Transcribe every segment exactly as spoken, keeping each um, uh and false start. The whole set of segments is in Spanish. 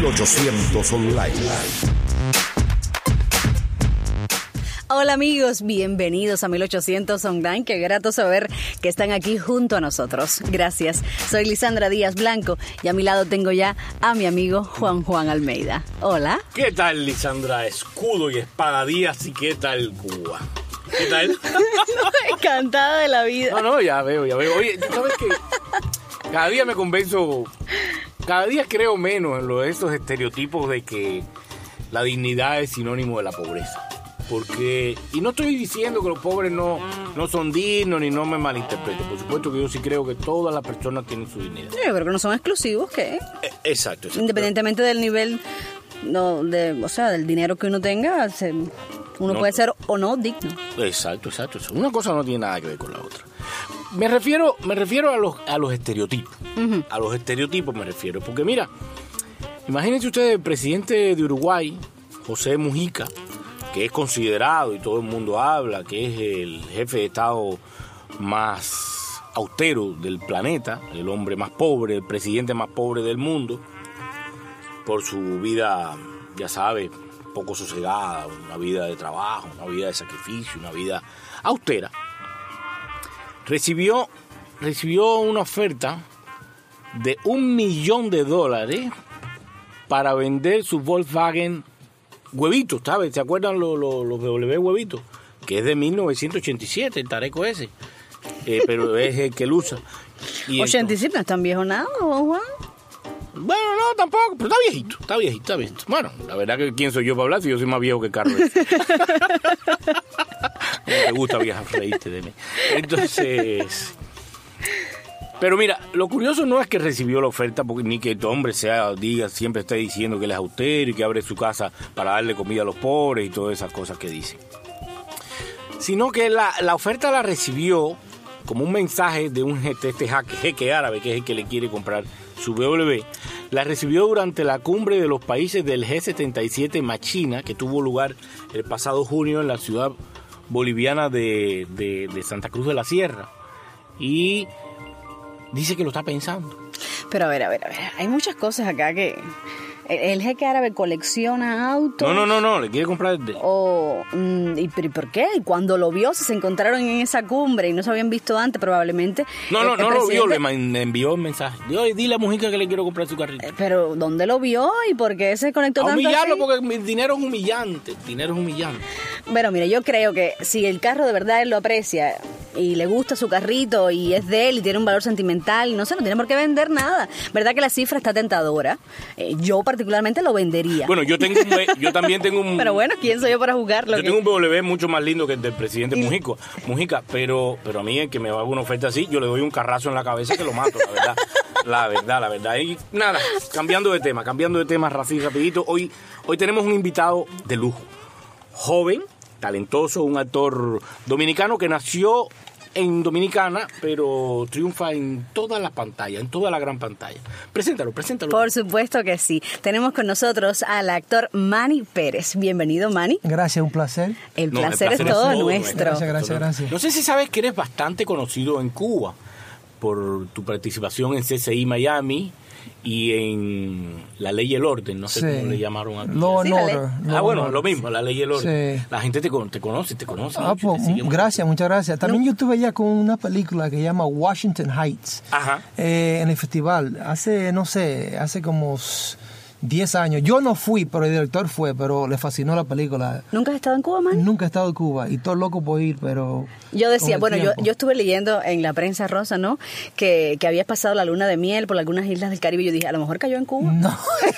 ochocientos Online. Hola amigos, bienvenidos a mil ochocientos Online. Qué grato saber que están aquí junto a nosotros. Gracias. Soy Lisandra Díaz Blanco y a mi lado tengo ya a mi amigo Juan Juan Almeida. Hola. ¿Qué tal, Lisandra? Escudo y espada Díaz, y qué tal Cuba. ¿Qué tal? Encantada de la vida. No, no, ya veo, ya veo. Oye, ¿tú sabes qué? Cada día me convenzo, cada día creo menos en lo de esos estereotipos de que la dignidad es sinónimo de la pobreza. Porque, y no estoy diciendo que los pobres no, no son dignos ni no me malinterpreten. Por supuesto que yo sí creo que todas las personas tienen su dignidad. Yo creo que no son exclusivos, ¿qué? Eh, exacto, exacto. Independientemente del nivel, no, de, o sea, del dinero que uno tenga, se, uno no, puede ser o no digno. Exacto, exacto. Una cosa no tiene nada que ver con la otra. Me refiero, me refiero a los, a los estereotipos. Uh-huh. A los estereotipos me refiero. Porque mira, imagínense ustedes el presidente de Uruguay, José Mujica, que es considerado, y todo el mundo habla, que es el jefe de Estado más austero del planeta, el hombre más pobre, el presidente más pobre del mundo, por su vida, ya sabes, poco sosegada, una vida de trabajo, una vida de sacrificio, una vida austera. Recibió, recibió una oferta de un millón de dólares para vender su Volkswagen Huevitos, ¿sabes? ¿Se acuerdan los, los, los B M W Huevitos? Que es de mil novecientos ochenta y siete, el tareco ese. Eh, pero es el que él usa. Y ochenta y siete no es tan viejo nada, Juan. Bueno, no, tampoco, pero está viejito, está viejito, está viejito. Bueno, la verdad que quién soy yo para hablar si yo soy más viejo que Carlos. Me gusta viajar, reírte de mí. Entonces... Pero mira, lo curioso no es que recibió la oferta, porque ni que el hombre sea, diga, siempre esté diciendo que él es austero y que abre su casa para darle comida a los pobres y todas esas cosas que dice. Sino que la, la oferta la recibió como un mensaje de un este, este jeque, jeque árabe, que es el que le quiere comprar su B M W. La recibió durante la cumbre de los países del G setenta y siete Machina, que tuvo lugar el pasado junio en la ciudad boliviana de, de, de Santa Cruz de la Sierra. Y... dice que lo está pensando. Pero a ver, a ver, a ver. Hay muchas cosas acá que... El jeque árabe colecciona autos. No, no, no, no, le quiere comprar el de... O, ¿y por qué? Y cuando lo vio, si se encontraron en esa cumbre y no se habían visto antes, probablemente... No, no, el, el no presidente... lo vio, le envió un mensaje. Dijo, dile a Mujica que le quiero comprar su carrito. Pero, ¿dónde lo vio y por qué se conectó a tanto humillarlo, así? porque el dinero es humillante, el dinero es humillante. Pero mire, yo creo que si el carro de verdad él lo aprecia y le gusta su carrito y es de él y tiene un valor sentimental, no sé, no tiene por qué vender nada. ¿Verdad que la cifra está tentadora? Eh, yo particularmente lo vendería. Bueno, yo tengo un, yo también tengo un... Pero bueno, ¿quién soy yo para jugarlo? Yo que... tengo un B M W mucho más lindo que el del presidente y... Mujica, Mujica, pero pero a mí el que me haga una oferta así, yo le doy un carrazo en la cabeza que lo mato, la verdad. La verdad, la verdad. Y nada, cambiando de tema, cambiando de tema así rapidito. Hoy, hoy tenemos un invitado de lujo. Joven, talentoso, un actor dominicano que nació en Dominicana, pero triunfa en todas las pantallas, en toda la gran pantalla. Preséntalo, preséntalo. Por supuesto que sí. Tenemos con nosotros al actor Manny Pérez. Bienvenido, Manny. Gracias, un placer. El, no, placer, el placer es todo, es todo nuestro. Gracias, gracias, gracias. No sé si sabes que eres bastante conocido en Cuba por tu participación en C S I Miami y en La Ley y el Orden, no sé sí. cómo le llamaron aquí. Law and Order. Ah, bueno, lo mismo, La Ley y el Orden. Sí. La gente te, te conoce, te conoce. Ah, mucho, pues, te gracias, mucho. muchas gracias. También no. yo estuve allá con una película que se llama Washington Heights. Ajá. Eh, en el festival, hace, no sé, hace como diez años. Yo no fui, pero el director fue, pero le fascinó la película. ¿Nunca has estado en Cuba, man? Nunca he estado en Cuba y todo loco por ir, pero... Yo decía, bueno, yo, yo estuve leyendo en la prensa rosa, ¿no? Que, que habías pasado la luna de miel por algunas islas del Caribe. Yo dije, a lo mejor cayó en Cuba. No.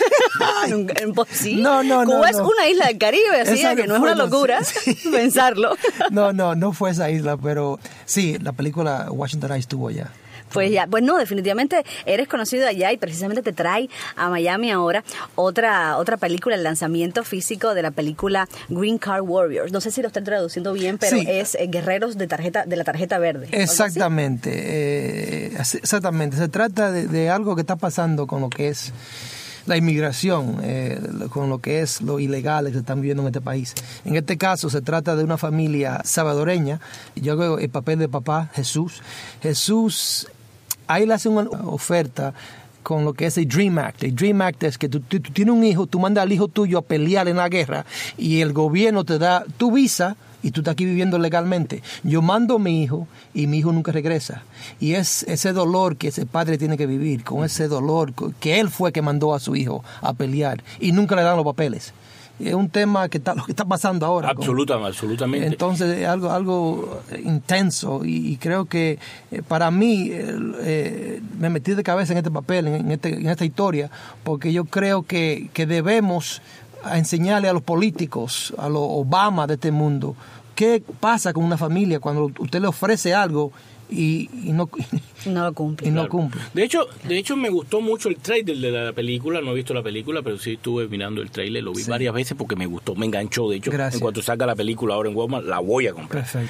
Imposible. No, no, Cuba no, es no. una isla del Caribe, así que no es una locura sí. pensarlo. No, no, no fue esa isla, pero sí, la película Washington Heights estuvo allá. Pues ya, pues no, definitivamente eres conocido allá y precisamente te trae a Miami ahora otra otra película, el lanzamiento físico de la película Green Card Warriors. No sé si lo están traduciendo bien, pero sí. es eh, guerreros de tarjeta de la tarjeta verde. Exactamente, eh, exactamente. Se trata de, de algo que está pasando con lo que es la inmigración, eh, con lo que es lo ilegal que se están viviendo en este país. En este caso se trata de una familia salvadoreña. Yo hago el papel de papá, Jesús. Jesús, ahí le hacen una oferta con lo que es el Dream Act. El Dream Act es que tú, tú, tú tienes un hijo, tú mandas al hijo tuyo a pelear en la guerra y el gobierno te da tu visa y tú estás aquí viviendo legalmente. Yo mando a mi hijo y mi hijo nunca regresa. Y es ese dolor que ese padre tiene que vivir, con ese dolor que él fue que mandó a su hijo a pelear y nunca le dan los papeles. Es un tema que está, lo que está pasando ahora. Absolutamente, absolutamente. Entonces es algo, algo intenso y, y creo que eh, para mí eh, eh, me metí de cabeza en este papel, en, este, en esta historia, porque yo creo que, que debemos enseñarle a los políticos, a los Obama de este mundo, qué pasa con una familia cuando usted le ofrece algo y, y no no lo cumple. Y no claro. cumple. De hecho, de hecho me gustó mucho el trailer de la película. No he visto la película, pero sí estuve mirando el trailer. Lo vi sí. varias veces porque me gustó, me enganchó. De hecho, Gracias. En cuanto salga la película ahora en Walmart, la voy a comprar. Perfecto.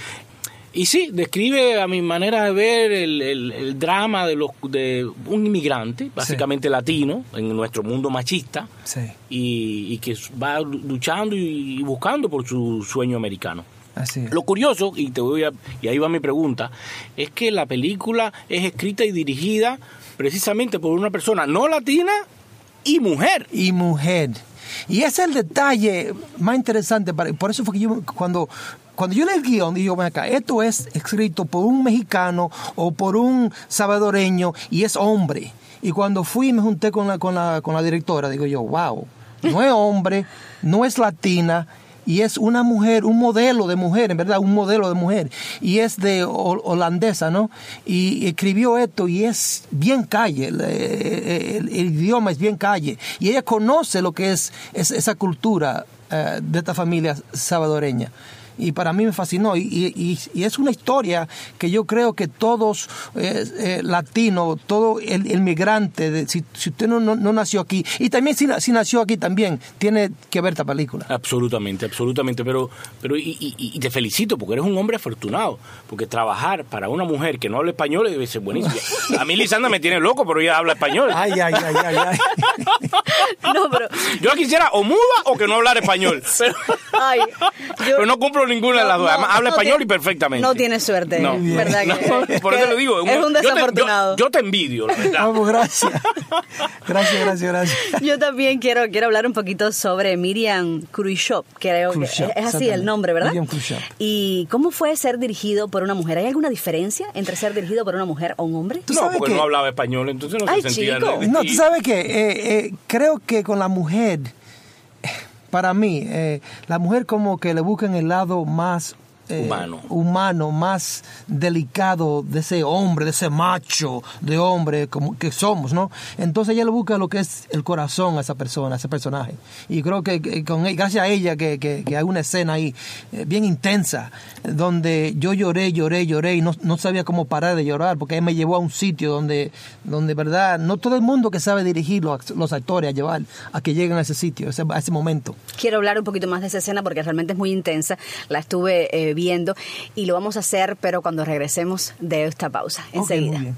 Y sí, describe a mi manera de ver el, el, el drama de los de un inmigrante, básicamente sí. latino, en nuestro mundo machista, sí. y, y que va luchando y buscando por su sueño americano. Así es. Lo curioso, y te voy a, y ahí va mi pregunta, es que la película es escrita y dirigida precisamente por una persona no latina y mujer. Y mujer. Y ese es el detalle más interesante. Para, por eso fue que yo, cuando, cuando yo leí el guión, digo, ven acá, esto es escrito por un mexicano o por un salvadoreño y es hombre. Y cuando fui y me junté con la, con la, con la directora, digo yo, wow, no es hombre, no es latina, y es una mujer, un modelo de mujer, en verdad, un modelo de mujer, y es de holandesa, ¿no? Y escribió esto y es bien calle, el, el, el idioma es bien calle, y ella conoce lo que es, es esa cultura uh, de esta familia salvadoreña. Y para mí me fascinó, y, y, y es una historia que yo creo que todos eh, eh, latinos, todo el, el migrante, de, si, si usted no, no, no nació aquí, y también si, si nació aquí también, tiene que ver esta película. Absolutamente, absolutamente, pero pero y, y, y te felicito porque eres un hombre afortunado, porque trabajar para una mujer que no habla español debe ser buenísimo. A mí Lisandra me tiene loco, pero ella habla español. Ay, ay, ay, ay, ay. No, pero... Yo quisiera o muda o que no hablara español, pero, ay, yo... pero no cumplo ninguna no, de las dos. Además, no, habla no español tiene, y perfectamente. No tiene suerte, no. ¿verdad? No, que, por eso que le digo. Es un desafortunado. Yo te, yo, yo te envidio, la verdad. Vamos, gracias. Gracias, gracias, gracias. Yo también quiero, quiero hablar un poquito sobre Miriam Khrushchev, creo Khrushchev, que es así el nombre, ¿verdad? Miriam Khrushchev. ¿Y cómo fue ser dirigido por una mujer? ¿Hay alguna diferencia entre ser dirigido por una mujer o un hombre? No, porque que... no hablaba español, entonces no Ay, se sentía... chico. De... No, tú sabes que eh, eh, creo que con la mujer, para mí, eh, la mujer como que le buscan el lado más... Eh, humano. humano, más delicado de ese hombre, de ese macho de hombre como que somos, ¿no? Entonces ella le busca lo que es el corazón a esa persona, a ese personaje. Y creo que, que con, gracias a ella que, que, que hay una escena ahí eh, bien intensa, donde yo lloré, lloré, lloré y no, no sabía cómo parar de llorar, porque ella me llevó a un sitio donde, donde verdad, no todo el mundo que sabe dirigir los, los actores a llevar a que lleguen a ese sitio, a ese, a ese momento. Quiero hablar un poquito más de esa escena porque realmente es muy intensa. La estuve eh, viendo y lo vamos a hacer, pero cuando regresemos de esta pausa, enseguida. Okay, muy bien.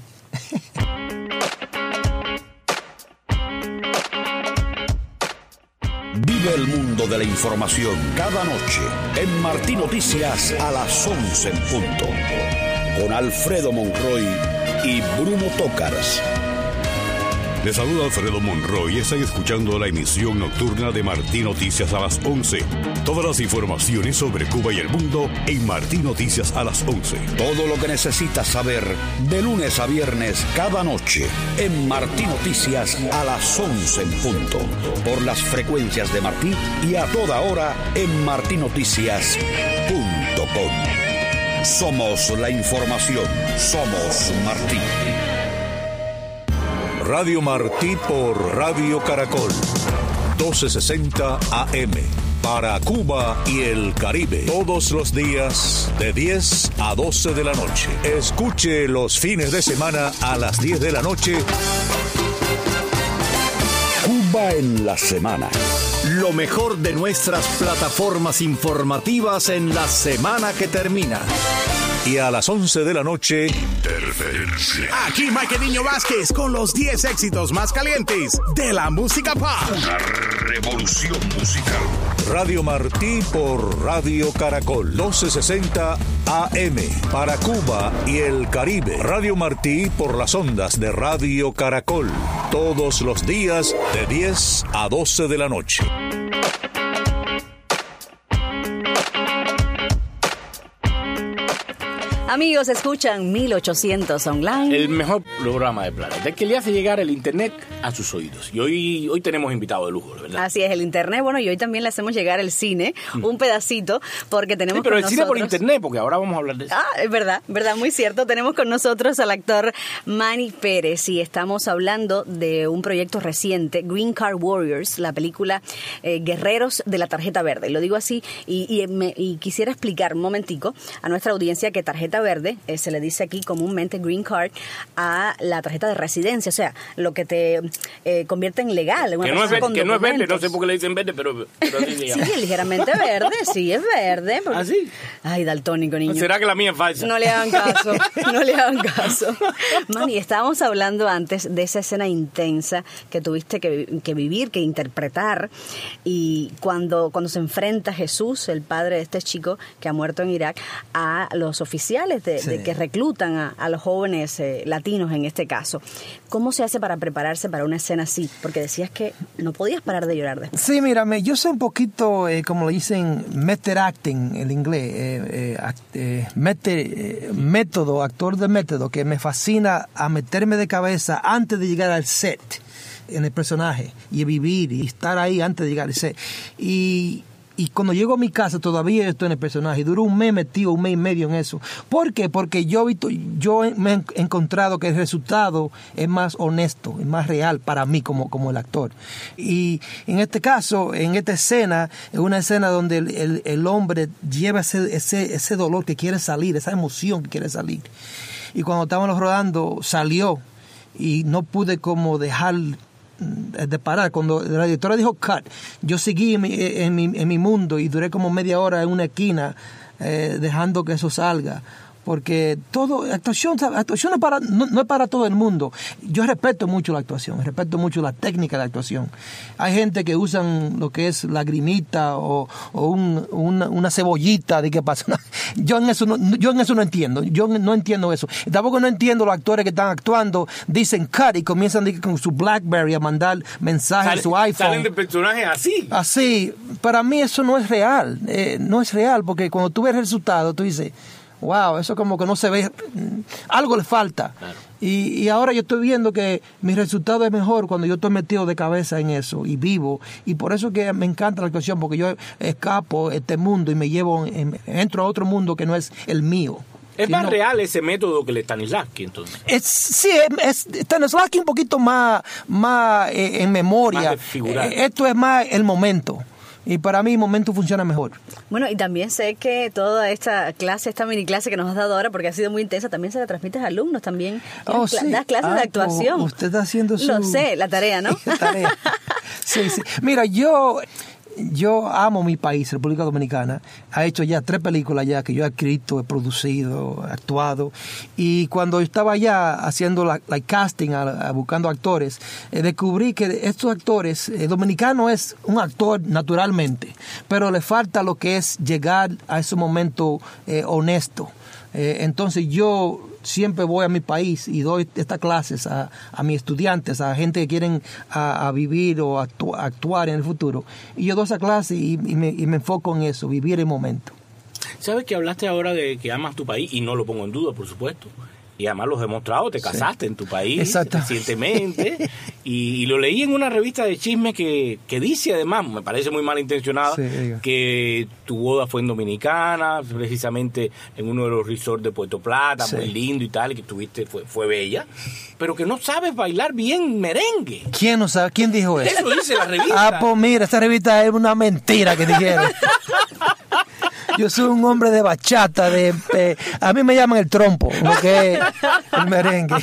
Vive el mundo de la información cada noche en Martín Noticias a las once en punto, con Alfredo Monroy y Bruno Tócaras. Les saluda Alfredo Monroy y están escuchando la emisión nocturna de Martín Noticias a las once. Todas las informaciones sobre Cuba y el mundo en Martín Noticias a las once. Todo lo que necesitas saber de lunes a viernes cada noche en Martín Noticias a las once en punto. Por las frecuencias de Martí y a toda hora en martín noticias punto com. Somos la información. Somos Martín. Radio Martí por Radio Caracol, doce sesenta A M, para Cuba y el Caribe, todos los días de diez a doce de la noche. Escuche los fines de semana a las diez de la noche. Cuba en la semana. Lo mejor de nuestras plataformas informativas en la semana que termina. Y a las once de la noche, Interferencia. Aquí Mike Niño Vázquez con los diez éxitos más calientes de la música pop. Una revolución musical. Radio Martí por Radio Caracol, doce sesenta A M para Cuba y el Caribe. Radio Martí por las ondas de Radio Caracol, todos los días de diez a doce de la noche. Amigos, escuchan mil ochocientos Online. El mejor programa del planeta, el que le hace llegar el internet a sus oídos. Y hoy, hoy tenemos invitado de lujo, ¿verdad? Así es, el internet. Bueno, y hoy también le hacemos llegar el cine, mm. un pedacito, porque tenemos sí, pero con el nosotros... cine por internet, porque ahora vamos a hablar de eso. Ah, es verdad, verdad, muy cierto. Tenemos con nosotros al actor Manny Pérez y estamos hablando de un proyecto reciente, Green Card Warriors, la película eh, Guerreros de la Tarjeta Verde. Lo digo así y, y, me, y quisiera explicar un momentico a nuestra audiencia que tarjeta verde eh, se le dice aquí comúnmente Green Card a la tarjeta de residencia, o sea, lo que te eh, convierte en legal. Una que no, es verde, que no es verde, no sé por qué le dicen verde, pero, pero así se llama. Sí, ligeramente verde, sí, es verde. Porque... ¿Ah, sí? Ay, daltónico, niño. ¿Será que la mía es falsa? No le hagan caso, no le hagan caso. Manny, estábamos hablando antes de esa escena intensa que tuviste que, que vivir, que interpretar, y cuando, cuando se enfrenta Jesús, el padre de este chico que ha muerto en Irak, a los oficiales de, sí. de que reclutan a, a los jóvenes eh, latinos en este caso. ¿Cómo se hace para prepararse para una escena así? Porque decías que no podías parar de llorar después. Sí, mírame, yo soy un poquito, eh, como lo dicen, method acting en inglés, eh, eh, act, eh, mete, eh, método, actor de método, que me fascina a meterme de cabeza antes de llegar al set, en el personaje, y vivir y estar ahí antes de llegar al set. Y... Y cuando llego a mi casa todavía estoy en el personaje. Y duro un mes metido, un mes y medio en eso. ¿Por qué? Porque yo, yo me he encontrado que el resultado es más honesto, es más real para mí como, como el actor. Y en este caso, en esta escena, es una escena donde el, el, el hombre lleva ese, ese, ese dolor que quiere salir, esa emoción que quiere salir. Y cuando estábamos rodando, salió. Y no pude como dejar... de parar. Cuando la directora dijo cut, yo seguí en mi, en mi, en mi mundo y duré como media hora en una esquina eh, dejando que eso salga, porque todo, actuación, actuación es para, no, no es para todo el mundo. Yo respeto mucho la actuación, respeto mucho la técnica de actuación. Hay gente que usan lo que es lagrimita o, o un, una, una cebollita de qué pasa. Yo en eso no, yo en eso no entiendo, yo no entiendo eso. Y tampoco no entiendo los actores que están actuando, dicen cut y comienzan con su BlackBerry a mandar mensajes Sale, a su iPhone. Salen de personajes así. Así, para mí eso no es real, eh, no es real, porque cuando tú ves el resultado, tú dices... Wow, eso como que no se ve, algo le falta. Claro. Y, y ahora yo estoy viendo que mi resultado es mejor cuando yo estoy metido de cabeza en eso y vivo. Y por eso que me encanta la actuación, porque yo escapo este mundo y me llevo, en, entro a otro mundo que no es el mío. Es más no, real ese método que el Stanislavski, entonces. Es, sí, es, es Stanislavski un poquito más, más eh, en memoria. Más figural. Eh, esto es más el momento. Y para mí el momento funciona mejor. Bueno, y también sé que toda esta clase, esta mini clase que nos has dado ahora, porque ha sido muy intensa, también se la transmites a alumnos también. Oh, sí. Das clases ah, de actuación. Usted está haciendo su... Lo sé, la tarea, ¿no? La tarea. Sí, sí. Mira, yo... Yo amo mi país, República Dominicana. Ha hecho ya tres películas ya que yo he escrito, he producido, actuado. Y cuando estaba allá haciendo la, la casting, a, a, buscando actores, eh, descubrí que estos actores, el dominicano es un actor naturalmente, pero le falta lo que es llegar a ese momento eh, honesto. Eh, entonces yo siempre voy a mi país y doy estas clases a, a mis estudiantes, a gente que quieren a, a vivir o actu, actuar en el futuro. Y yo doy esa clase y, y, me, y me enfoco en eso, vivir el momento. ¿Sabes que hablaste ahora de que amas tu país? Y no lo pongo en duda, por supuesto. Y además lo has demostrado, te casaste sí. en tu país recientemente. y, y lo leí en una revista de chisme que, que dice, además, me parece muy malintencionada, sí, que tu boda fue en Dominicana, precisamente en uno de los resorts de Puerto Plata, sí. muy lindo y tal, y que tuviste, fue, fue bella, pero que no sabes bailar bien merengue. ¿Quién no sabe? ¿Quién dijo eso? Eso dice la revista. Ah, pues mira, esta revista es una mentira que dijeron. Yo soy un hombre de bachata, de, de a mí me llaman el trompo, lo que es el merengue.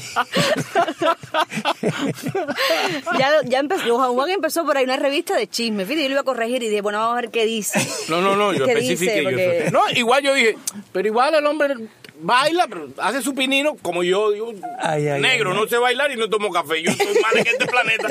ya, ya empezó, Juan Juan empezó por ahí una revista de chisme, fíjate, yo lo iba a corregir y dije, bueno, vamos a ver qué dice. No, no, no, yo especifiqué. Porque... No, igual yo dije, pero igual el hombre baila, pero hace su pinino, como yo, yo ay, ay, negro, ay, no ay. sé bailar y no tomo café. Yo estoy mal en este planeta.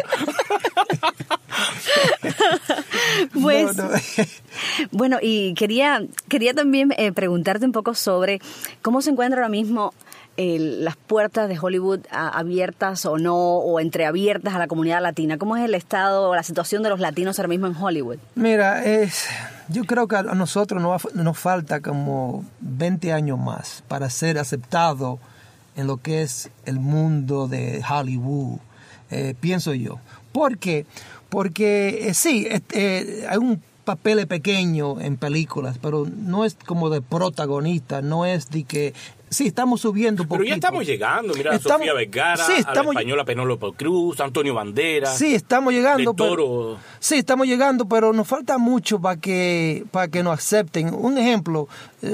Pues, No, no. bueno, y quería, quería también eh, preguntarte un poco sobre cómo se encuentra ahora mismo eh, las puertas de Hollywood a, abiertas o no, o entreabiertas a la comunidad latina. ¿Cómo es el estado, la situación de los latinos ahora mismo en Hollywood? Mira, es, yo creo que a nosotros nos, nos falta como veinte años más para ser aceptado en lo que es el mundo de Hollywood, eh, pienso yo. ¿Por qué? Porque eh, sí, eh, eh, hay un papel pequeño en películas, pero no es como de protagonista, no es de que... Sí, estamos subiendo un poquito. Pero ya estamos llegando, mira, Estamos- Sofía Vergara, sí, a la estamos- española Penélope Cruz, Antonio Banderas. Sí, estamos llegando, de pero Toro. sí, estamos llegando, pero nos falta mucho para que para que nos acepten. Un ejemplo,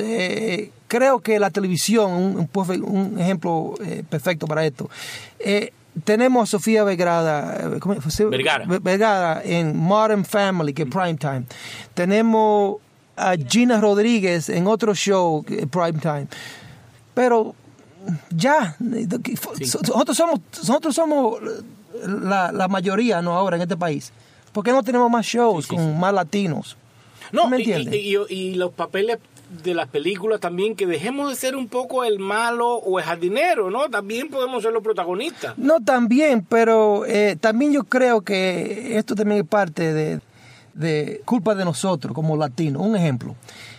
eh, creo que la televisión, un, un perfe- un ejemplo eh, perfecto para esto. Eh, tenemos a Sofía Vergara, eh, ¿cómo se- Vergara. Vergara en Modern Family, que es Primetime. Tenemos a Gina Rodríguez en otro show, que es Primetime. Pero ya, nosotros somos, nosotros somos la, la mayoría, ¿no? Ahora en este país. ¿Por qué no tenemos más shows Sí, sí, con sí. más latinos? No, ¿Me y, entiendes? y, y- y los papeles de las películas también, que dejemos de ser un poco el malo o el jardinero, ¿no? También podemos ser los protagonistas. No, también, pero eh, también yo creo que esto también es parte de, de culpa de nosotros como latinos. Un ejemplo,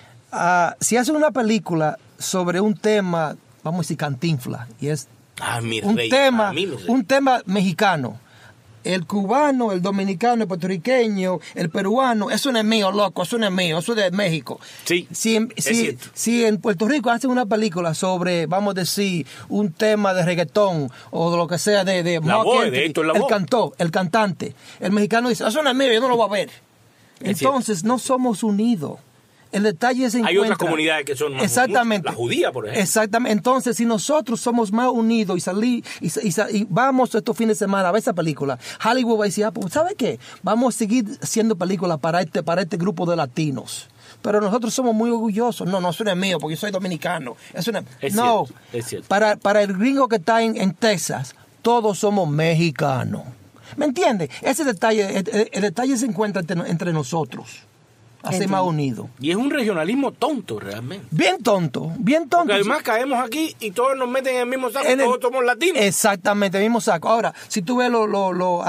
ah, si hacen una película sobre un tema, vamos a decir Cantinflas, y es Ah, mi un rey, tema, a mí mi rey. un tema mexicano. El cubano, el dominicano, el puertorriqueño, el peruano, eso no es mío, loco, eso no es mío, eso es de México. Sí, si en, es si, cierto. si en Puerto Rico hacen una película sobre, vamos a decir, un tema de reggaetón o de lo que sea de, de La Marc voz, de Anthony, Héctor el Lavoe. cantó, el cantante, el mexicano dice, eso no es mío, yo no lo voy a ver. Es Entonces no somos unidos. El detalle se Hay encuentra... otras comunidades que son más Exactamente. la judía, por ejemplo. Exactamente. Entonces, si nosotros somos más unidos y salir y, y, y vamos estos fines de semana a ver esa película, Hollywood va a decir, ah, pues, ¿sabe qué? Vamos a seguir haciendo películas para este, para este grupo de latinos. Pero nosotros somos muy orgullosos. No, no, eso no es mío porque yo soy dominicano. Eso no es, Es no. cierto, es cierto. Para, para el gringo que está en, en Texas, todos somos mexicanos. ¿Me entiendes? Ese detalle, el, el- el detalle se encuentra entre, entre nosotros. Hacer más unidos. Y es un regionalismo tonto, realmente. Bien tonto, bien tonto. Porque además caemos aquí y todos nos meten en el mismo saco, En el- todos somos latinos. Exactamente, el mismo saco. Ahora, si tú ves los lo, lo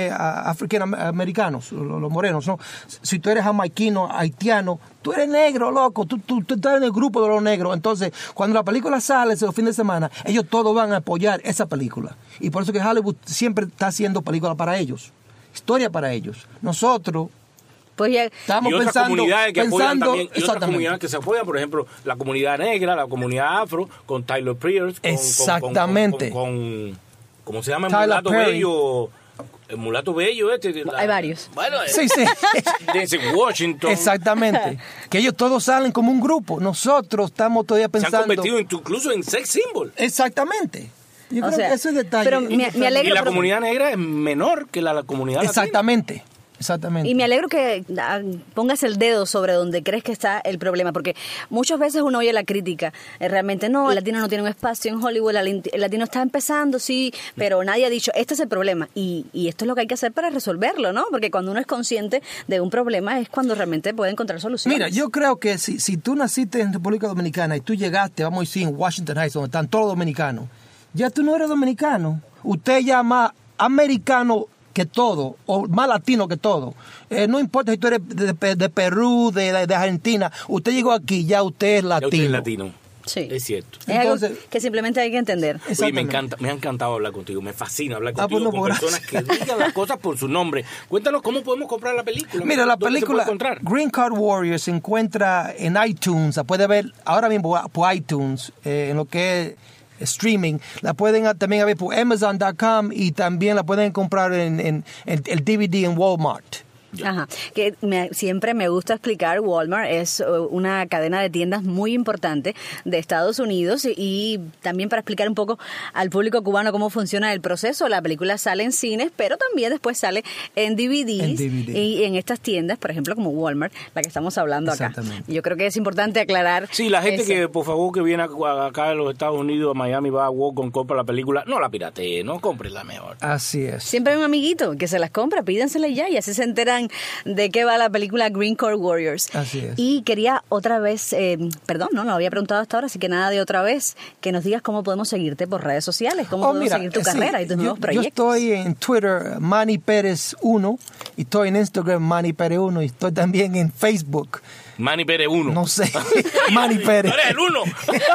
africanos, los, los morenos, ¿no? Si tú eres jamaiquino, haitiano, tú eres negro, loco, tú, tú, tú estás en el grupo de los negros. Entonces, cuando la película sale ese fin de semana, ellos todos van a apoyar esa película. Y por eso que Hollywood siempre está haciendo películas para ellos, historia para ellos. Nosotros... Pues ya, Estamos y otras pensando, comunidades que apoyan pensando, también, y otras exactamente. comunidades que se apoyan, por ejemplo, la comunidad negra, la comunidad afro, con Tyler Pierce, con, Exactamente. con, con, con- con- ¿cómo se llama el Tyler mulato Perry. bello? El mulato bello este. la- Hay varios. Bueno, Sí, sí. desde Washington. Exactamente. Que ellos todos salen como un grupo. Nosotros estamos todavía Se han pensando... convertido incluso en sex symbol. Exactamente. Yo O creo sea, que ese detalle... pero me- me Y alegro, la pero- comunidad negra es menor que la, la comunidad latina. Exactamente. Exactamente. Y me alegro que ah, pongas el dedo sobre donde crees que está el problema, porque muchas veces uno oye la crítica, eh, realmente no, el latino no tiene un espacio en Hollywood, el el latino está empezando, sí, pero nadie ha dicho, este es el problema, y, y esto es lo que hay que hacer para resolverlo, ¿no? Porque cuando uno es consciente de un problema es cuando realmente puede encontrar soluciones. Mira, yo creo que si, si tú naciste en República Dominicana y tú llegaste, vamos a decir, en Washington Heights, donde están todos los dominicanos, ya tú no eres dominicano. Usted ya más americano que todo, o más latino que todo. Eh, no importa si tú eres de, de- de Perú, de, de- de Argentina, usted llegó aquí, ya usted es Ya latino. usted es latino. Sí. Es cierto. Es algo Entonces- que simplemente hay que entender. Oye, me Exactamente. encanta, me ha encantado hablar contigo, me fascina hablar Ah, contigo pues no, con pues, personas que digan las cosas por su nombre. Cuéntanos cómo podemos comprar la película. Mira, la ¿Dónde se puede película encontrar? Green Card Warrior se encuentra en iTunes, la puede ver ahora mismo por iTunes, eh, en lo que es streaming. La pueden también ver por Amazon punto com y también la pueden comprar en, en- en el D V D en Walmart. Ajá, que me, siempre me gusta explicar, Walmart es uh, una cadena de tiendas muy importante de Estados Unidos y, y también para explicar un poco al público cubano cómo funciona el proceso. La película sale en cines, pero también después sale en D V Ds en D V D. y en estas tiendas, por ejemplo, como Walmart, la que estamos hablando acá. Yo creo que es importante aclarar. Sí, la gente eso. que, por favor, que viene acá de los Estados Unidos, a Miami, va a Walmart, compra la película, no la piratee, no compre la mejor. Así es. Siempre hay un amiguito que se las compra, pídensela ya y así se enteran de qué va la película Green Core Warriors. Así es. Y quería otra vez, eh, perdón, no, no lo había preguntado hasta ahora, así que nada de otra vez, que nos digas cómo podemos seguirte por redes sociales, cómo Oh, podemos mira, seguir tu sí, carrera y tus yo, nuevos proyectos. Yo estoy en Twitter, Manny Pérez uno, y estoy en Instagram, Manny Pérez uno, y estoy también en Facebook. Manny Pérez uno. No sé, Manny Pérez. ¡Tú eres el uno!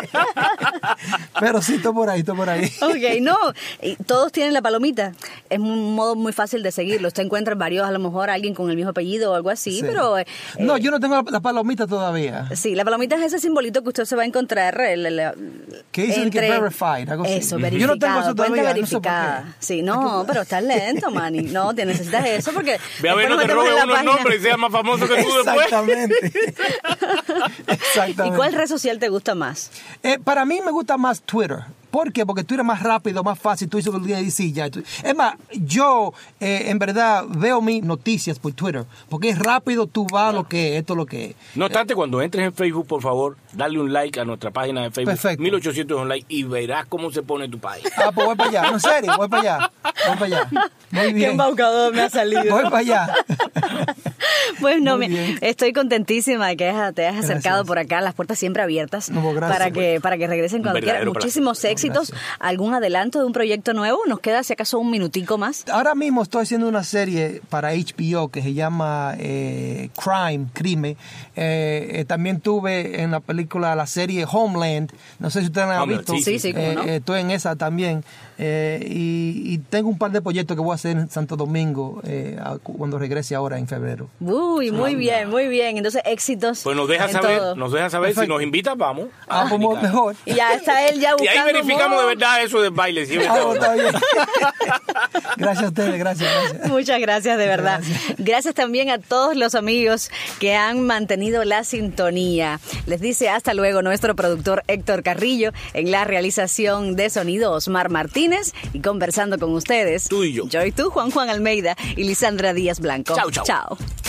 Pero sí, estoy por ahí, estoy por ahí. Ok, no, y todos tienen la palomita. Es un modo muy fácil de seguirlo. Usted encuentra varios, a lo mejor alguien con el mismo apellido o algo así, Sí. pero... eh, No, yo no tengo la, la palomita todavía. Sí, la palomita es ese simbolito que usted se va a encontrar. El, el, el, Que dicen que verified, algo así. Eso, Ujú. verificado. Yo no tengo eso cuenta todavía, no sé por verificada. qué. Sí, no, pero estás lento, Manny. No, te necesitas eso porque... Ve a ver, después no nos te metemos robe en la unos página. nombres y sea más famoso que tú después. Exactamente. ¿Y Exactamente. cuál red social te gusta más? Eh, para mí me gusta más Twitter. ¿Por qué? Porque Twitter es más rápido, más fácil. Tú dices lo que dices y ya. Es más, yo eh, en verdad veo mis noticias por Twitter. Porque es rápido, tú vas a lo que es, esto es lo que es. No obstante, cuando entres en Facebook, por favor, dale un like a nuestra página de Facebook, Perfecto. mil ochocientos online, y verás cómo se pone tu página. Ah, pues voy para allá. No, en serio, voy para allá. Voy para allá. Muy Qué bien. embaucador me ha salido. Voy para allá. Pues no, Muy me- bien. estoy contentísima de que te hayas acercado Gracias. por acá, las puertas siempre abiertas No, gracias. para que para que regresen cuando quieran. verdadero placer. Muchísimos No, éxitos. gracias. ¿Algún adelanto de un proyecto nuevo? ¿Nos queda si acaso un minutico más? Ahora mismo estoy haciendo una serie para H B O que se llama eh, Crime, Crimen. Eh, eh, también tuve en la película, la serie Homeland. No sé si ustedes la han Homeland, visto. sí, sí, cómo Eh, no. eh, estoy en esa también. Eh, y, y tengo un par de proyectos que voy a hacer en Santo Domingo eh, a- cuando regrese ahora en febrero. Uy, muy bien, muy bien. Entonces, éxitos. Pues nos deja en saber, todo. nos deja saber si Perfecto. nos invitas, vamos. Ah, pues Nicaragua. mejor. Y ya está él ya Y buscando. ahí verificamos de more. verdad eso del baile. ¿Sí? Ah, pues, está bien. Gracias a ustedes, gracias, gracias. Muchas gracias, de verdad. Gracias. Gracias también a todos los amigos que han mantenido la sintonía. Les dice hasta luego nuestro productor Héctor Carrillo, en la realización de sonido Osmar Martínez, y conversando con ustedes. Tú y yo. Yo y tú, Juan Juan Almeida y Lisandra Díaz Blanco. Chau, chau. Chao.